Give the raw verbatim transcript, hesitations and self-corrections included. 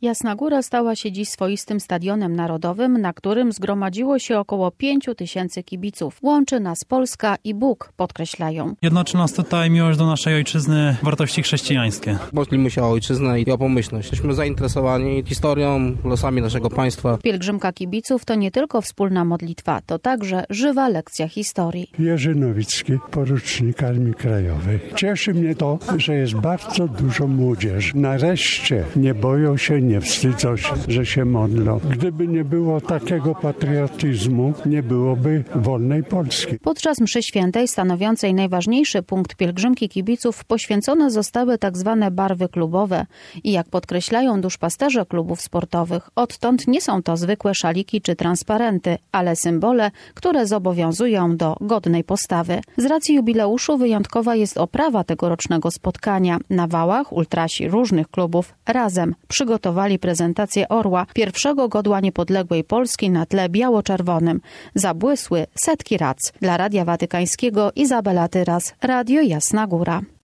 Jasna Góra stała się dziś swoistym stadionem narodowym, na którym zgromadziło się około pięciu tysięcy kibiców. Łączy nas Polska i Bóg, podkreślają. Jednoczy nas tutaj miłość do naszej ojczyzny, wartości chrześcijańskie. Modlimy się o ojczyznę i o pomyślność. Jesteśmy zainteresowani historią, losami naszego państwa. Pielgrzymka kibiców to nie tylko wspólna modlitwa, to także żywa lekcja historii. Jerzy Nowicki, porucznik Armii Krajowej. Cieszy mnie to, że jest bardzo dużo młodzieży. Nareszcie nie boją się, nie wstydzą się, że się modlą. Gdyby nie było takiego patriotyzmu, nie byłoby wolnej Polski. Podczas mszy świętej, stanowiącej najważniejszy punkt pielgrzymki kibiców, poświęcone zostały tak zwane barwy klubowe. I jak podkreślają duszpasterze klubów sportowych, odtąd nie są to zwykłe szaliki czy transparenty, ale symbole, które zobowiązują do godnej postawy. Z racji jubileuszu wyjątkowa jest oprawa tegorocznego spotkania. Na wałach ultrasi różnych klubów razem przygotowali prezentację orła, pierwszego godła niepodległej Polski na tle biało-czerwonym. Zabłysły setki rac. Dla Radia Watykańskiego Izabela Tyras, Radio Jasna Góra.